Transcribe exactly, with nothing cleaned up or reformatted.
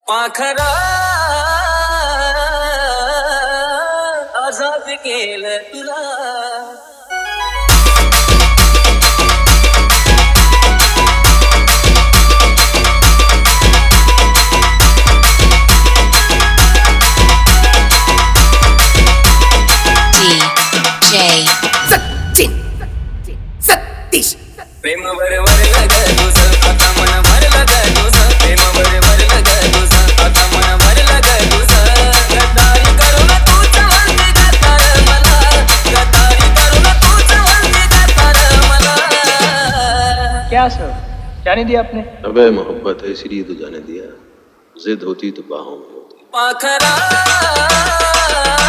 पाखरा आजाद केलं तुला प्रेम बरोबर लग तुझं आता मन भरलं ग तुझं प्रेम बरोबर लग तुझं आता मन भरलं ग तुझं गद्दारी करून तूच म्हणते गद्दार मला गद्दारी करून तूच म्हणते गद्दार मला क्या सर जाने दिया आपने? अबे मोहब्बत है इसलिए तो जाने दिया, जिद होती तो बाहों में होती। पाखरा